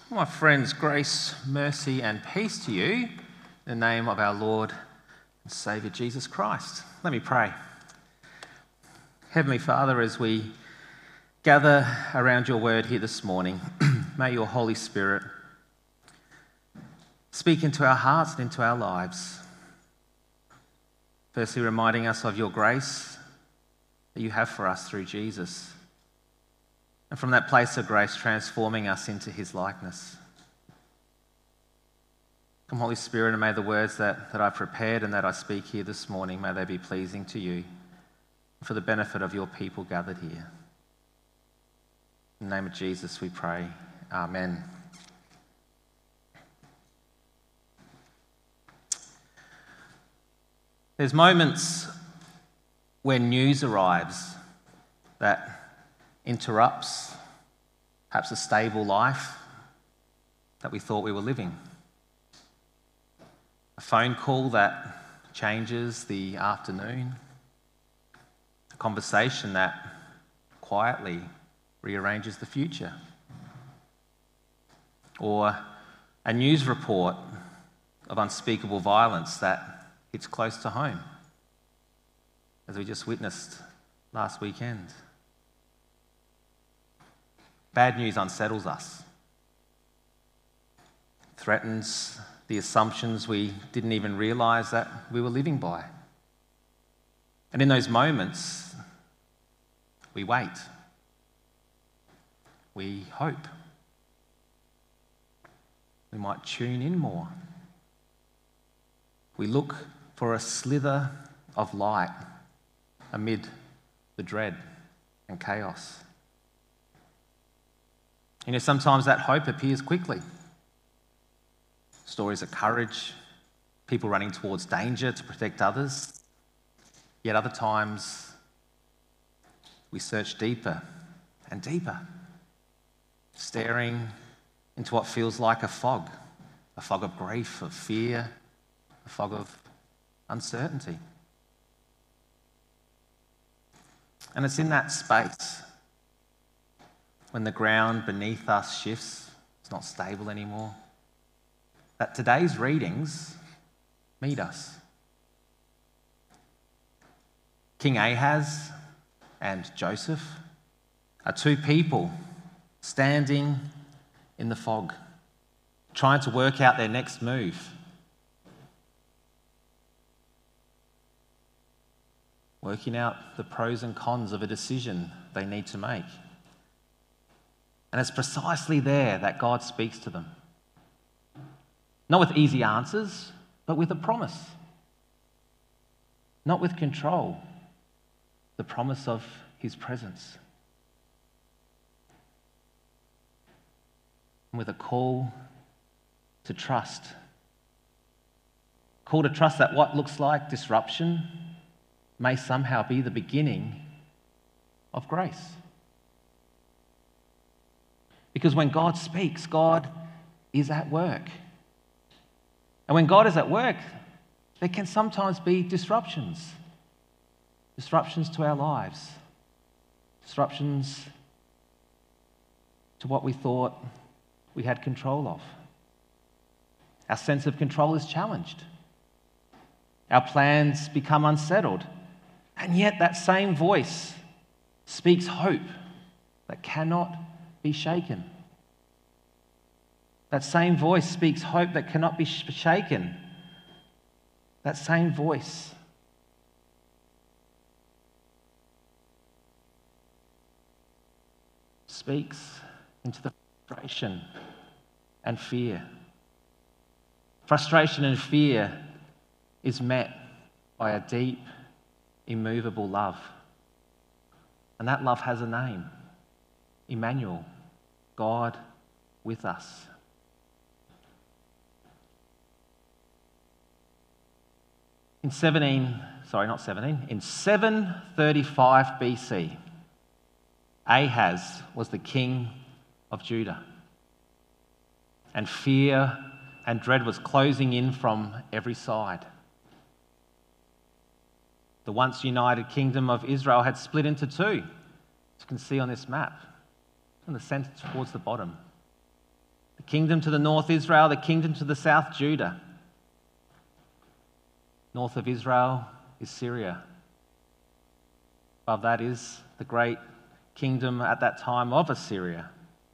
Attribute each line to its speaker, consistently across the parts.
Speaker 1: My friends, grace, mercy, and peace to you in the name of our Lord and Saviour Jesus Christ. Let me pray. Heavenly Father, as we gather around your word here this morning, may your Holy Spirit speak into our hearts and into our lives. Firstly, reminding us of your grace that you have for us through Jesus. And from that place of grace, transforming us into his likeness. Come, Holy Spirit, and may the words that I've prepared and that I speak here this morning, may they be pleasing to you for the benefit of your people gathered here. In the name of Jesus we pray. Amen. There's moments when news arrives that interrupts perhaps a stable life that we thought we were living. A phone call that changes the afternoon. A conversation that quietly rearranges the future. Or a news report of unspeakable violence that hits close to home, as we just witnessed last weekend. Bad news unsettles us, threatens the assumptions we didn't even realise that we were living by. And in those moments, we wait. We hope. We might tune in more. We look for a slither of light amid the dread and chaos. You know, sometimes that hope appears quickly. Stories of courage, people running towards danger to protect others. Yet other times, we search deeper and deeper, staring into what feels like a fog of grief, of fear, a fog of uncertainty. And it's in that space, when the ground beneath us shifts, it's not stable anymore, that today's readings meet us. King Ahaz and Joseph are two people standing in the fog, trying to work out their next move. Working out the pros and cons of a decision they need to make. And it's precisely there that God speaks to them. Not with easy answers, but with a promise. Not with control, the promise of his presence. And with a call to trust. Call to trust that what looks like disruption may somehow be the beginning of grace. Because when God speaks, God is at work. And when God is at work, there can sometimes be disruptions. Disruptions to our lives. Disruptions to what we thought we had control of. Our sense of control is challenged. Our plans become unsettled. And yet that same voice speaks hope that cannot be shaken. That same voice speaks hope that cannot be shaken. That same voice speaks into the frustration and fear. Frustration and fear is met by a deep, immovable love. And that love has a name. Emmanuel, God with us. In 735 BC, Ahaz was the king of Judah. And fear and dread was closing in from every side. The once united kingdom of Israel had split into two, as you can see on this map. From the centre towards the bottom. The The kingdom to the north, Israel, the kingdom to the south, Judah. North of Israel is Syria. Above that is the great kingdom at that time of Assyria.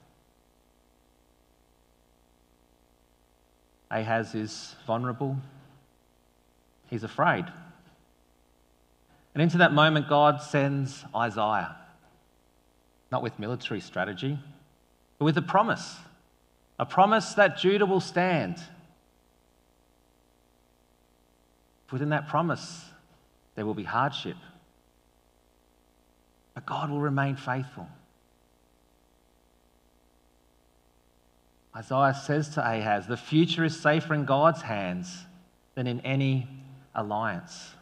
Speaker 1: Ahaz is vulnerable. He's afraid. And into that moment, God sends Isaiah, not with military strategy, but with a promise that Judah will stand. Within that promise, there will be hardship, but God will remain faithful. Isaiah says to Ahaz, the future is safer in God's hands than in any alliance.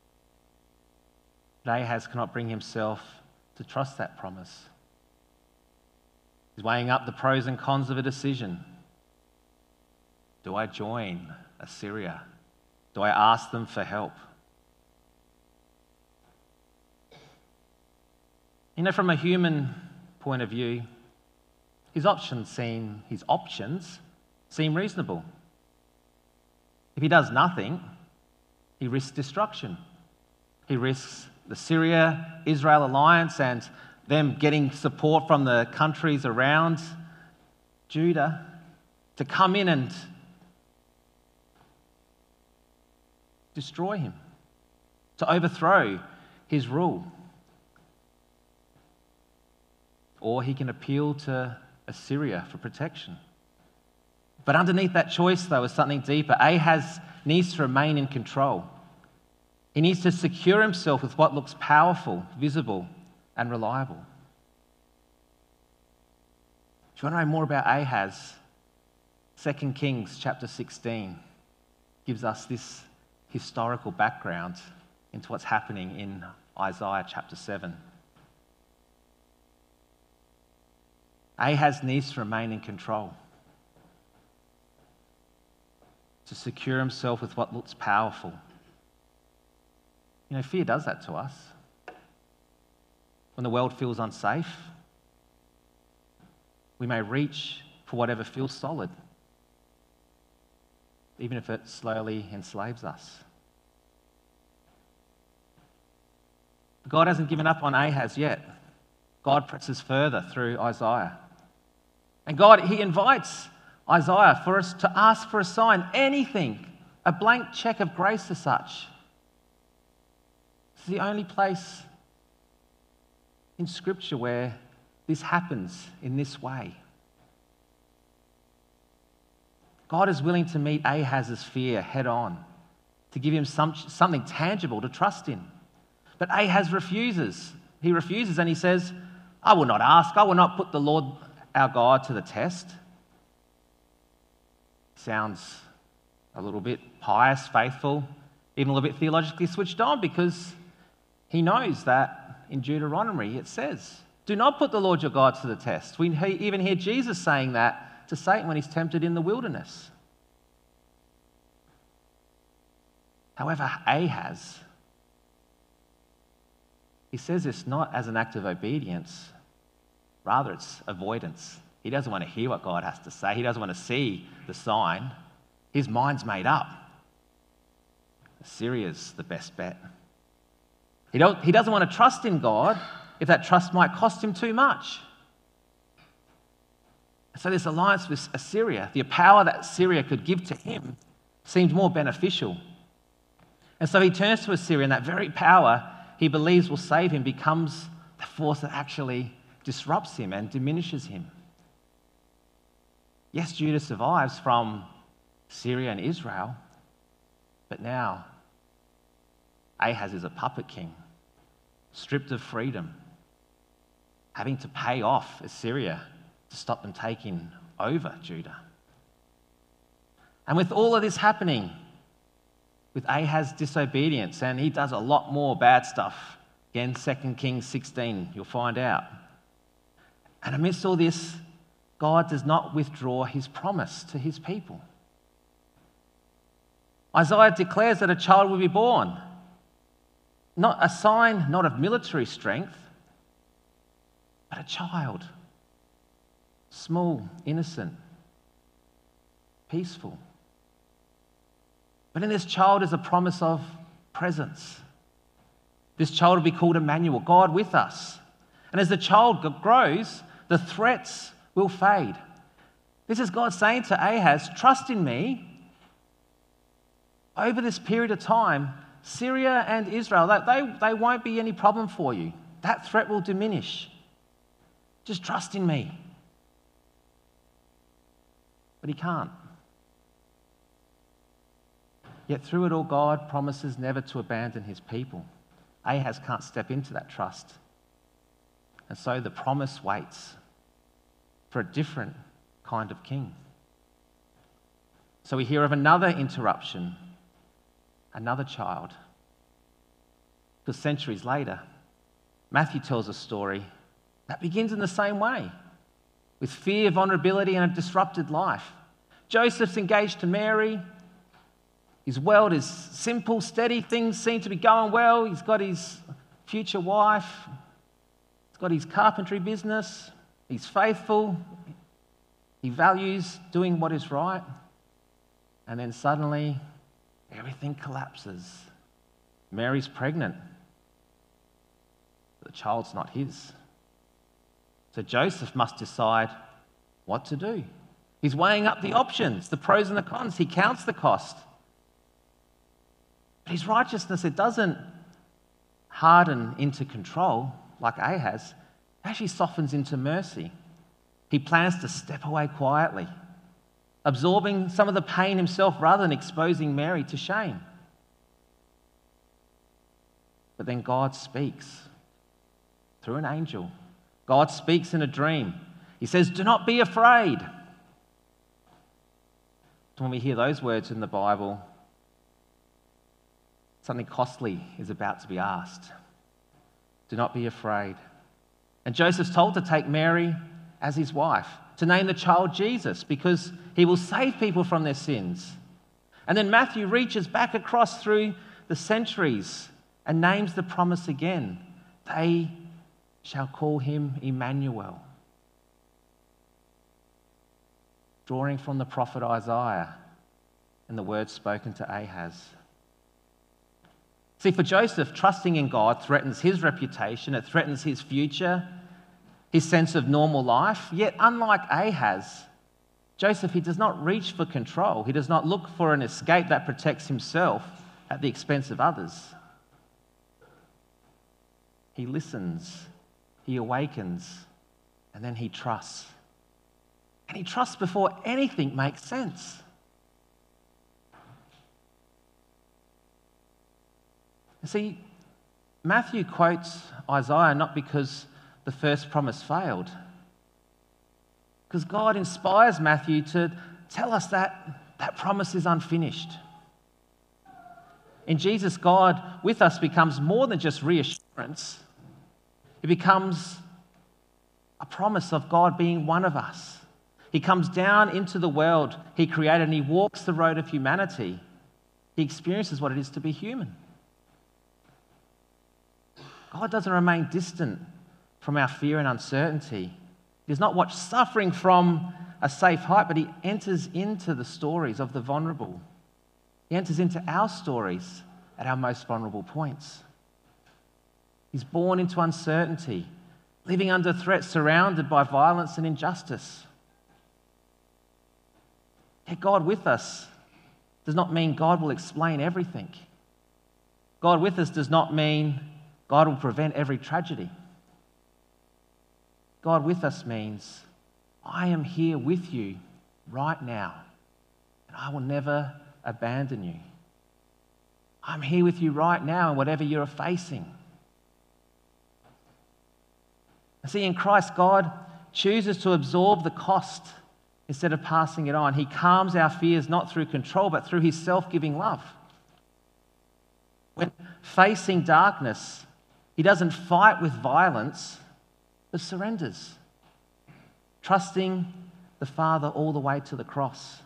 Speaker 1: But Ahaz cannot bring himself to trust that promise. He's weighing up the pros and cons of a decision. Do I join Assyria? Do I ask them for help? You know, from a human point of view, his options seem reasonable. If he does nothing, he risks destruction. He risks the Syria-Israel alliance and them getting support from the countries around Judah to come in and destroy him, to overthrow his rule. Or he can appeal to Assyria for protection. But underneath that choice, though, is something deeper. Ahaz needs to remain in control. He needs to secure himself with what looks powerful, visible, and reliable. Do you want to know more about Ahaz? 2 Kings chapter 16 gives us this historical background into what's happening in Isaiah chapter 7. Ahaz needs to remain in control, to secure himself with what looks powerful. You know, fear does that to us. When the world feels unsafe, we may reach for whatever feels solid, even if it slowly enslaves us. God hasn't given up on Ahaz yet. God presses further through Isaiah. And God, he invites Isaiah for us to ask for a sign, anything, a blank check of grace as such. This is the only place in Scripture where this happens in this way. God is willing to meet Ahaz's fear head on, to give him something tangible to trust in. But Ahaz refuses. He refuses and he says, I will not ask. I will not put the Lord our God to the test. Sounds a little bit pious, faithful, even a little bit theologically switched on, because he knows that in Deuteronomy it says, do not put the Lord your God to the test. We even hear Jesus saying that to Satan when he's tempted in the wilderness. However, Ahaz, he says this not as an act of obedience, rather it's avoidance. He doesn't want to hear what God has to say. He doesn't want to see the sign. His mind's made up. Assyria's the best bet. He doesn't want to trust in God if that trust might cost him too much. So this alliance with Assyria, the power that Syria could give to him, seemed more beneficial. And so he turns to Assyria, and that very power he believes will save him becomes the force that actually disrupts him and diminishes him. Yes, Judah survives from Syria and Israel, but now Ahaz is a puppet king, stripped of freedom, having to pay off Assyria to stop them taking over Judah. And with all of this happening, with Ahaz's disobedience, and he does a lot more bad stuff. Again, 2 Kings 16, you'll find out. And amidst all this, God does not withdraw his promise to his people. Isaiah declares that a child will be born. Not a sign, not of military strength, but a child. Small, innocent, peaceful. But in this child is a promise of presence. This child will be called Emmanuel, God with us. And as the child grows, the threats will fade. This is God saying to Ahaz, trust in me. Over this period of time, Syria and Israel, they won't be any problem for you. That threat will diminish. Just trust in me. But he can't. Yet through it all, God promises never to abandon his people. Ahaz can't step into that trust. And so the promise waits for a different kind of king. So we hear of another interruption, another child. Because centuries later, Matthew tells a story that begins in the same way, with fear, vulnerability, and a disrupted life. Joseph's engaged to Mary. His world is simple, steady. Things seem to be going well. He's got his future wife. He's got his carpentry business. He's faithful. He values doing what is right. And then suddenly, everything collapses. Mary's pregnant. The child's not his. So Joseph must decide what to do. He's weighing up the options, the pros and the cons. He counts the cost. But his righteousness, it doesn't harden into control like Ahaz. It actually softens into mercy. He plans to step away quietly, absorbing some of the pain himself rather than exposing Mary to shame. But then God speaks through an angel. God speaks in a dream. He says, do not be afraid. When we hear those words in the Bible, something costly is about to be asked. Do not be afraid. And Joseph's told to take Mary as his wife, to name the child Jesus, because he will save people from their sins. And then Matthew reaches back across through the centuries and names the promise again. They shall call him Emmanuel. Drawing from the prophet Isaiah and the words spoken to Ahaz. See, for Joseph, trusting in God threatens his reputation, it threatens his future, his sense of normal life. Yet, unlike Ahaz, Joseph, he does not reach for control. He does not look for an escape that protects himself at the expense of others. He listens, he awakens, and then he trusts. And he trusts before anything makes sense. You see, Matthew quotes Isaiah not because the first promise failed, because God inspires Matthew to tell us that that promise is unfinished. In Jesus, God with us becomes more than just reassurance. It becomes a promise of God being one of us. He comes down into the world he created and he walks the road of humanity. He experiences what it is to be human. God doesn't remain distant from our fear and uncertainty. He does not watch suffering from a safe height, but he enters into the stories of the vulnerable. He enters into our stories at our most vulnerable points. He's born into uncertainty, living under threat, surrounded by violence and injustice. Yet God with us does not mean God will explain everything. God with us does not mean God will prevent every tragedy. God with us means I am here with you right now, and I will never abandon you. I'm here with you right now in whatever you're facing. See, in Christ, God chooses to absorb the cost instead of passing it on. He calms our fears not through control, but through his self-giving love. When facing darkness, he doesn't fight with violence, but surrenders, trusting the Father all the way to the cross.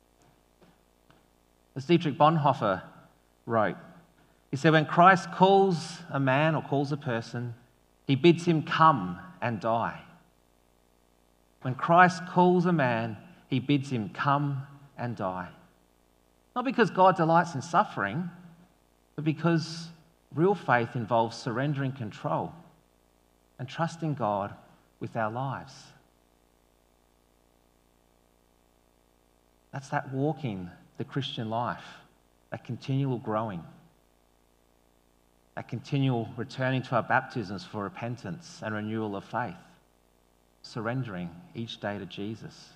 Speaker 1: As Dietrich Bonhoeffer wrote, he said, when Christ calls a man or calls a person, he bids him come and die. When Christ calls a man, he bids him come and die. Not because God delights in suffering, but because real faith involves surrendering control and trusting God with our lives. That's that walking the Christian life, that continual growing, that continual returning to our baptisms for repentance and renewal of faith, surrendering each day to Jesus.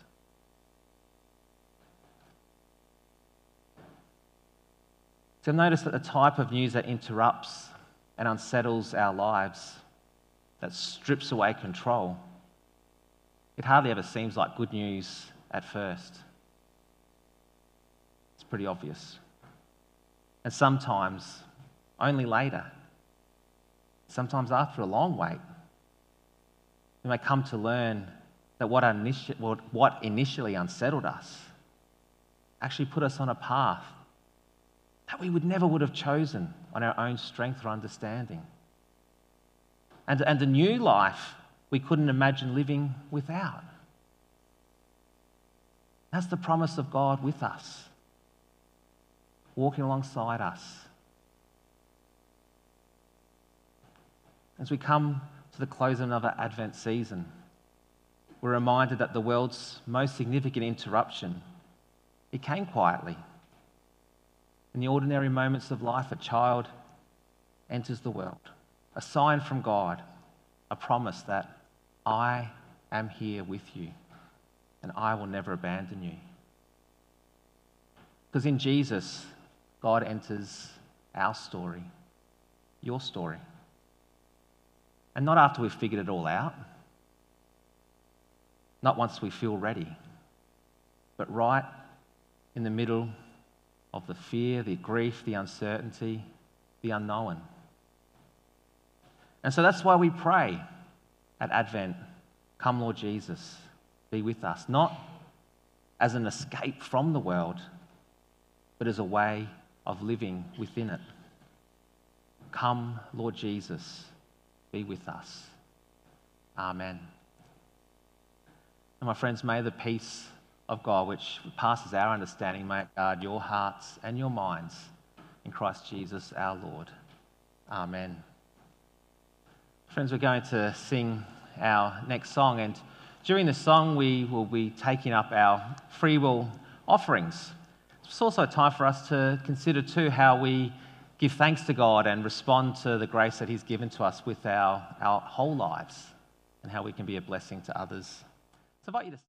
Speaker 1: So notice that the type of news that interrupts and unsettles our lives, that strips away control, it hardly ever seems like good news at first. It's pretty obvious. And sometimes only later, sometimes after a long wait, we may come to learn that what initially unsettled us actually put us on a path that we never would have chosen on our own strength or understanding. And a new life we couldn't imagine living without. That's the promise of God with us, walking alongside us. As we come to the close of another Advent season, we're reminded that the world's most significant interruption, it came quietly. In the ordinary moments of life, a child enters the world, a sign from God, a promise that I am here with you and I will never abandon you. Because in Jesus, God enters our story, your story. And not after we've figured it all out, not once we feel ready, but right in the middle of the fear, the grief, the uncertainty, the unknown. And so that's why we pray at Advent, come Lord Jesus, be with us, not as an escape from the world, but as a way of living within it. Come Lord Jesus, be with us. Amen. And my friends, may the peace of God, which passes our understanding, may it guard your hearts and your minds in Christ Jesus our Lord. Amen. Friends, we're going to sing our next song, and during the song we will be taking up our free will offerings. It's also a time for us to consider too how we give thanks to God and respond to the grace that He's given to us with our whole lives, and how we can be a blessing to others. So I invite you to